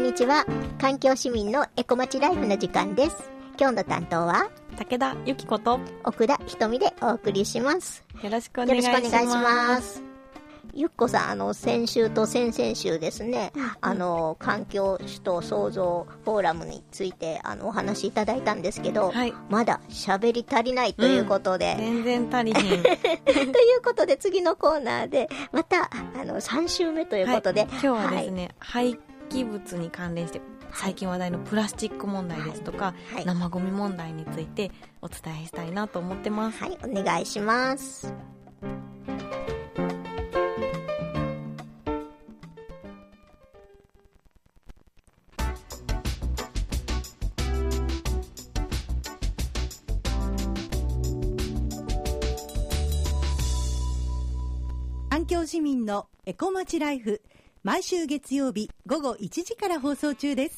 んにちは。環境市民のエコまちライフの時間です。今日の担当は武田由紀子と奥田ひとみでお送りします。 よろしくお願いします。 よろしくお願いします。ゆっこさん、先週と先々週ですね、環境首都創造フォーラムについてお話しいただいたんですけど、 はい、 まだ喋り足りないということで、 全然足りひんということで次のコーナーでまた3週目ということで、 今日はですね、廃棄物に関連して最近話題のプラスチック問題ですとか、生ゴミ問題についてお伝えしたいなと思ってます。 はい、お願いします。 環境市民のエコまちライフ、毎週月曜日午後1時から放送中です。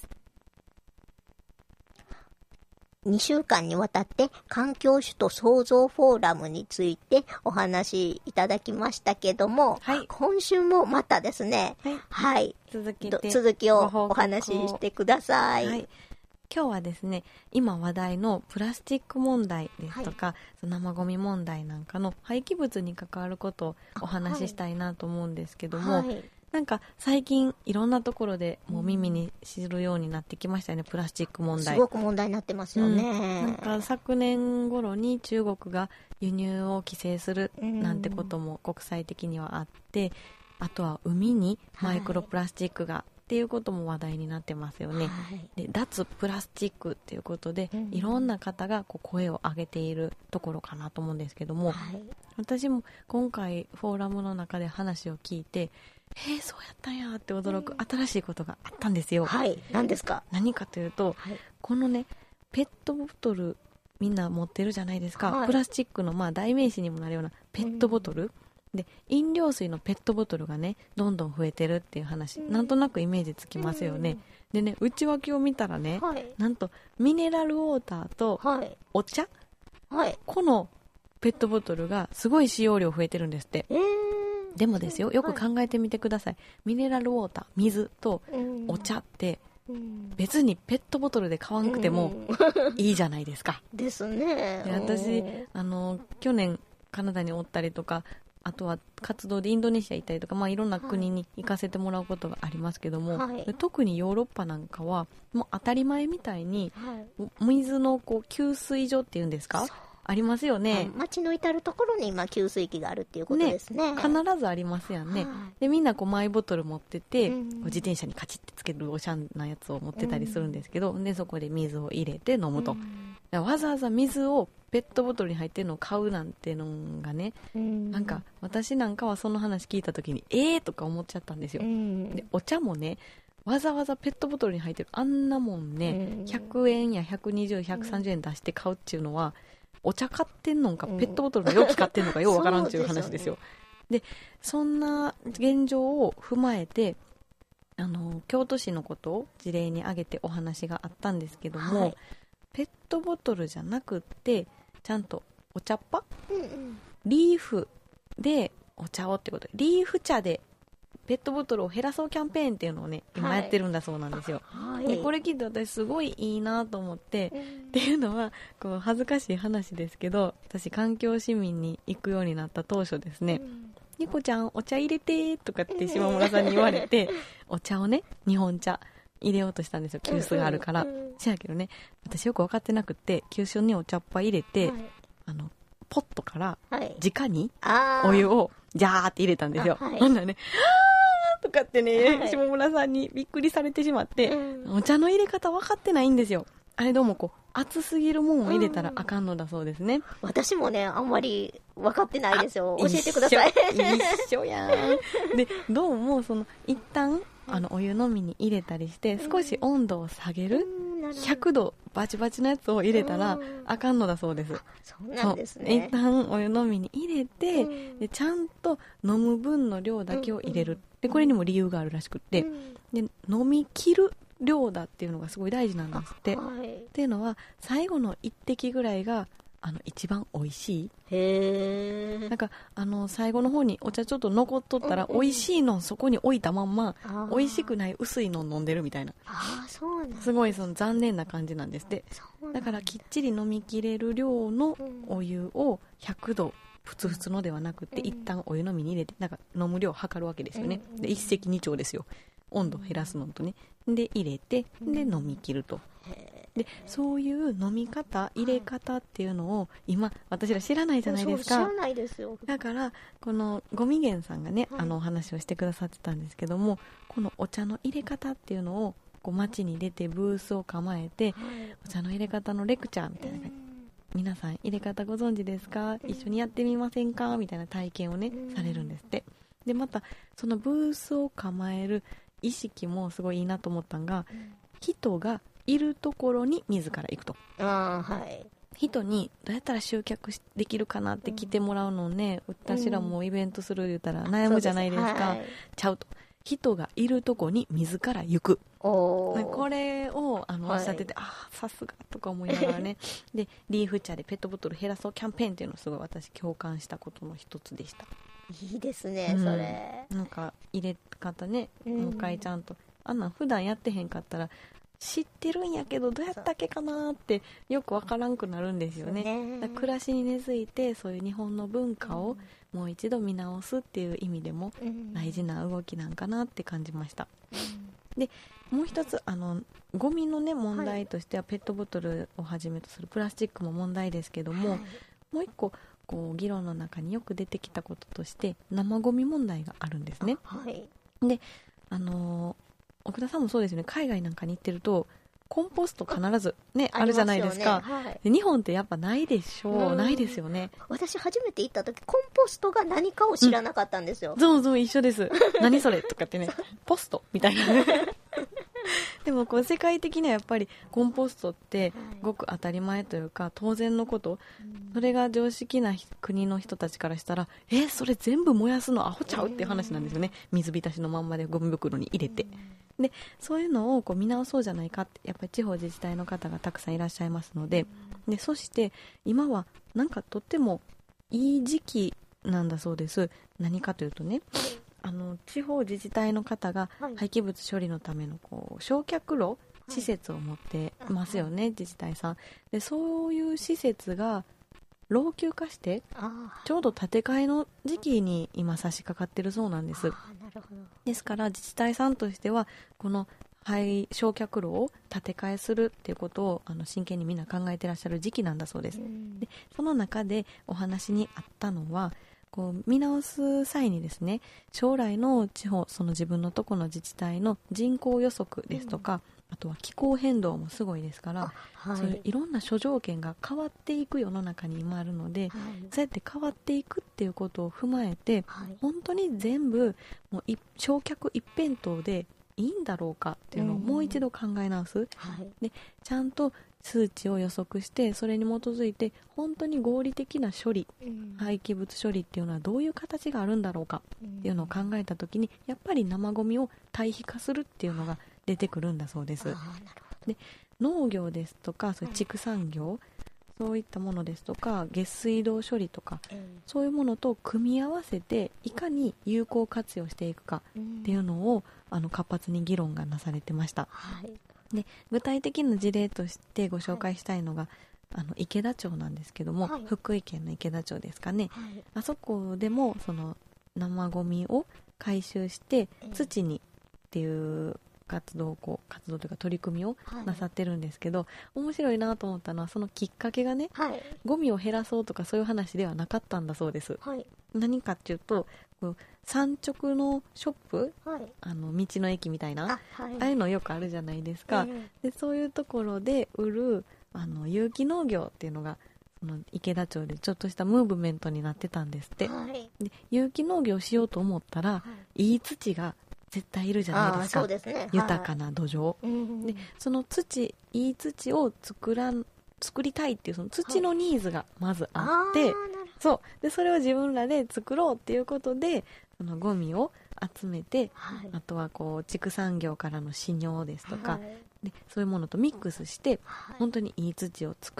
2週間にわたって環境首都創造フォーラムについてお話いただきましたけども、 はい、 今週もまたですね、はい、 続きをお話ししてください。 はい、今日はですね、今話題のプラスチック問題ですとか、生ゴミ問題なんかの廃棄物に関わることをお話ししたいなと思うんですけども、なんか最近いろんなところでもう耳にするようになってきましたよね、プラスチック問題。 すごく問題になってますよね。 なんか昨年頃に中国が輸入を規制するなんてことも国際的にはあって、あとは海にマイクロプラスチックが、っていうことも話題になってますよね。で、脱プラスチックっていうことで、いろんな方が声を上げているところかなと思うんですけども、私も今回フォーラムの中で話を聞いて、そうやったんやって驚く新しいことがあったんですよ。 はい、何ですか？ 何かというと、このね、ペットボトルみんな持ってるじゃないですか。プラスチックの代名詞にもなるようなペットボトル、で、飲料水のペットボトルがね、どんどん増えてるっていう話、なんとなくイメージつきますよね。でね、内訳を見たらね、なんとミネラルウォーターとお茶、このペットボトルがすごい使用量増えてるんですって。でもですよ、よく考えてみてください。ミネラルウォーター、水とお茶って別にペットボトルで買わなくてもいいじゃないですか。 ですね。 で、私去年カナダにおったりとか、あとは活動でインドネシア行ったりとか、いろんな国に行かせてもらうことがありますけども、特にヨーロッパなんかはもう当たり前みたいに、水の給水所っていうんですか、ありますよね。 街の至るところに今給水器があるっていうことですね。 必ずありますやんね。で、みんなマイボトル持ってて、自転車にカチッてつけるおしゃんなやつを持ってたりするんですけど、でそこで水を入れて飲むと、わざわざ水をペットボトルに入ってるのを買うなんてのがね、なんか私なんかはその話聞いた時にとか思っちゃったんですよ。で、お茶もね、わざわざペットボトルに入ってるあんなもんね、100円や120、130円出して買うっていうのは、お茶買ってんのか、ペットボトルの容器買ってんのかようわからんっていう話ですよ。で、そんな現状を踏まえて、京都市のことを事例に挙げてお話があったんですけども、ペットボトルじゃなくってちゃんとお茶っ葉、リーフでお茶をってことで、リーフ茶でペットボトルを減らそうキャンペーンっていうのをね、今やってるんだそうなんですよ。で、これ聞いて私すごいいいなと思って、っていうのは恥ずかしい話ですけど、私環境市民に行くようになった当初ですね、ニコちゃんお茶入れてとかって島村さんに言われて、お茶をね、日本茶入れようとしたんですよ、急須があるから。せやけどね、私よく分かってなくって、急須にお茶っ葉入れて、ポットから直にお湯をジャーって入れたんですよ。ほんならね、とかってね、下村さんにびっくりされてしまって、お茶の入れ方分かってないんですよ。あれどうも熱すぎるもんを入れたらあかんのだそうですね。 私もね、あんまり分かってないですよ。教えてください。 一緒やん。で、どうも一旦お湯飲みに入れたりして少し温度を下げる、100度バチバチのやつを入れたらあかんのだそうです。 そうなんですね。 一旦お湯飲みに入れて、でちゃんと飲む分の量だけを入れる。でこれにも理由があるらしくって、で飲み切る量だっていうのがすごい大事なんですって。っていうのは最後の一滴ぐらいが一番美味しい。 へえ。 なんか最後の方にお茶ちょっと残っとったら、美味しいのそこに置いたまんま美味しくない薄いの飲んでるみたいな、 そうなんすごい残念な感じなんですって。だからきっちり飲みきれる量のお湯を100度ふつふつのではなくて、一旦お湯のみに入れてなんか飲む量を測るわけですよね。で一石二鳥ですよ、温度減らすのとね。で入れて、で飲み切ると。でそういう飲み方入れ方っていうのを今私ら知らないじゃないですか。 知らないですよ。 だからこのゴミ源さんがね、お話をしてくださってたんですけども、このお茶の入れ方っていうのをこう街に出てブースを構えて、お茶の入れ方のレクチャーみたいな感じ、皆さん入れ方ご存知ですか、一緒にやってみませんかみたいな体験をね、されるんですって。でまたそのブースを構える意識もすごいいいなと思ったのが、人がいるところに自ら行くと。人にどうやったら集客できるかなって来てもらうのをね、私らもイベントする言ったら悩むじゃないですか。ちゃうと、人がいるとこに自ら行く。これをおっしゃってて、さすがとか思いながらねでリーフ茶でペットボトル減らそうキャンペーンっていうのをすごい私共感したことの一つでした。 いいですね、それ。 なんか入れ方ね、もう一回ちゃんと普段やってへんかったら知ってるんやけどどうやったっけかなってよくわからんくなるんですよね。だから暮らしに根付いてそういう日本の文化をもう一度見直すっていう意味でも大事な動きなんかなって感じました。でもう一つゴミのね問題としては、ペットボトルをはじめとするプラスチックも問題ですけども、もう一個こう議論の中によく出てきたこととして生ゴミ問題があるんですね。で奥田さんもそうですよね。海外なんかに行ってるとコンポスト必ずねあるじゃないですか。で日本ってやっぱないでしょう。ないですよね。 私初めて行った時コンポストが何かを知らなかったんですよ。 そう一緒です何それとかってねポストみたいなでもこう世界的にはやっぱりコンポストってごく当たり前というか当然のこと、それが常識な国の人たちからしたらそれ全部燃やすのアホちゃうっていう話なんですよね。水浸しのまんまでゴミ袋に入れて、でそういうのをこう見直そうじゃないかってやっぱり地方自治体の方がたくさんいらっしゃいますので、そして今はなんかとってもいい時期なんだそうです。何かというとね、地方自治体の方が廃棄物処理のためのこう焼却炉施設を持ってますよね、自治体さんで。そういう施設が老朽化してちょうど建て替えの時期に今差し掛かってるそうなんです。ですから自治体さんとしてはこの焼却炉を建て替えするっていうことを真剣にみんな考えてらっしゃる時期なんだそうです。でその中でお話にあったのは、こう見直す際にですね、将来の地方その自分のとこの自治体の人口予測ですとか、あとは気候変動もすごいですから、そういういろんな諸条件が変わっていく世の中に今あるので、そうやって変わっていくっていうことを踏まえて、本当に全部もう焼却一辺倒でいいんだろうかっていうのをもう一度考え直す、でちゃんと数値を予測してそれに基づいて本当に合理的な処理、廃棄物処理っていうのはどういう形があるんだろうかっていうのを考えた時に、やっぱり生ゴミを堆肥化するっていうのが出てくるんだそうです。で農業ですとかそういう畜産業、そういったものですとか下水道処理とか、そういうものと組み合わせていかに有効活用していくかっていうのを活発に議論がなされてました。で具体的な事例としてご紹介したいのが、池田町なんですけども、福井県の池田町ですかね、あそこでもその生ゴミを回収して土にっていう活動というか取り組みをなさってるんですけど、面白いなと思ったのはそのきっかけがね、ゴミを減らそうとかそういう話ではなかったんだそうです。何かっていうと、産直のショップ、道の駅みたいな、ああいうのよくあるじゃないですか、でそういうところで売る有機農業っていうのがその池田町でちょっとしたムーブメントになってたんですって、で有機農業しようと思ったら、いい土が絶対いるじゃないですか。 そうですね、 豊かな土壌、でそのいい土を作りたいっていうその土のニーズがまずあって、それを自分らで作ろうっていうことでそのゴミを集めて、あとはこう畜産業からの飼料ですとか、でそういうものとミックスして、本当にいい土を作っ 、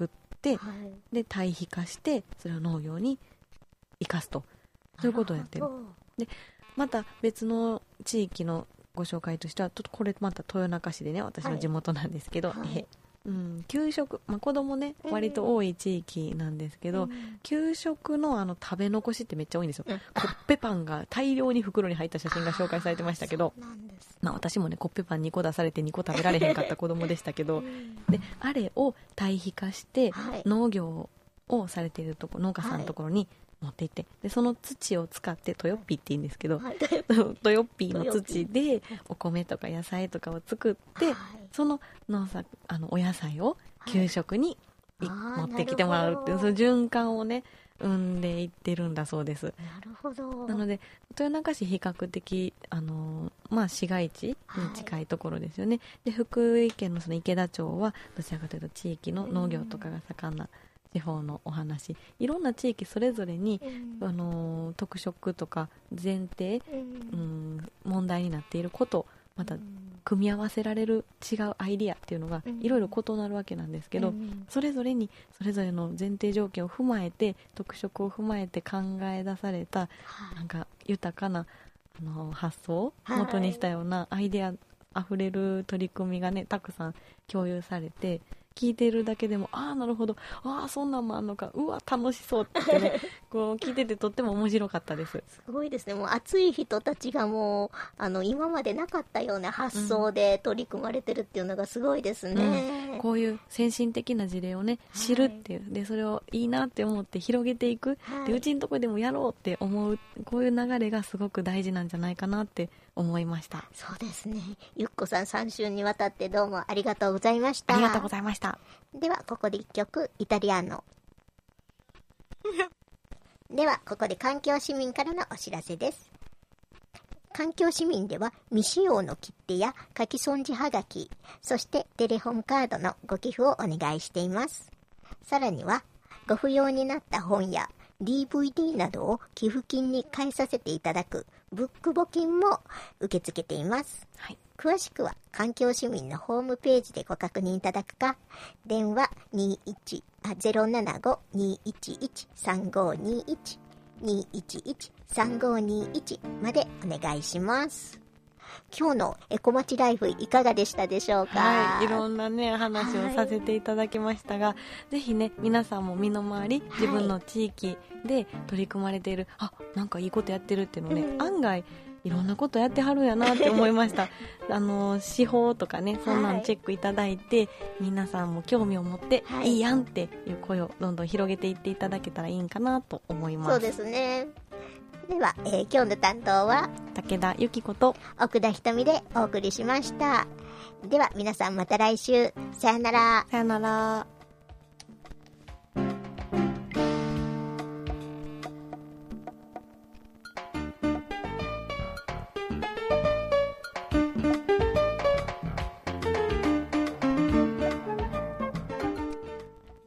で堆肥化してそれを農業に生かすと、そういうことをやってる。でまた別の地域のご紹介としては、ちょっとこれまた豊中市でね、私の地元なんですけど、給食、子供ね割と多い地域なんですけど、給食の食べ残しってめっちゃ多いんですよ、コッペパンが大量に袋に入った写真が紹介されてましたけど、私もねコッペパン2個出されて2個食べられへんかった子供でしたけどであれを堆肥化して農業をされているとこ、農家さんのところに持っていって、でその土を使ってトヨッピーって言うんですけど、トヨッピーの土でお米とか野菜とかを作って、そのお野菜を給食に持ってきてもらうっていう、その循環をね生んでいってるんだそうです。 なるほど。 なので豊中市比較的市街地に近いところですよね。で福井県のその池田町はどちらかというと地域の農業とかが盛んな地方のお話、いろんな地域それぞれに、特色とか前提、問題になっていることまた組み合わせられる違うアイディアっていうのがいろいろ異なるわけなんですけど、それぞれにそれぞれの前提条件を踏まえて特色を踏まえて考え出された、なんか豊かな発想を元にしたようなアイデアあふれる取り組みがねたくさん共有されて、聞いてるだけでもなるほど、そんなんもあんのか、うわ楽しそうってねこう聞いててとっても面白かったです。 すごいですね。もう熱い人たちがもう今までなかったような発想で取り組まれてるっていうのがすごいですね、 こういう先進的な事例をね知るっていう、でそれをいいなって思って広げていく、でうちのとこでもやろうって思う、こういう流れがすごく大事なんじゃないかなって思いました。 そうですね。ゆっこさん3週にわたってどうもありがとうございました。 ありがとうございました。 ではここで1曲イタリアーノではここで環境市民からのお知らせです。環境市民では未使用の切手や書き損じはがき、そしてテレホンカードのご寄付をお願いしています。さらにはご不要になった本や DVD などを寄付金に変えさせていただくブック募金も受け付けています。詳しくは環境市民のホームページでご確認いただくか、電話 075-211-3521 211-3521までお願いします。今日のエコまちライフいかがでしたでしょうか。 いろんなね話をさせていただきましたが、ぜひね皆さんも身の回り自分の地域で取り組まれている、なんかいいことやってるっていうのをね、案外いろんなことやってはるんやなって思いました司法とかねそんなのチェックいただいて、皆さんも興味を持って、いいやんっていう声をどんどん広げていっていただけたらいいんかなと思います。 そうですね。では、今日の担当は武田由紀子と奥田ひとみでお送りしました。では皆さんまた来週、さよなら。 さよなら。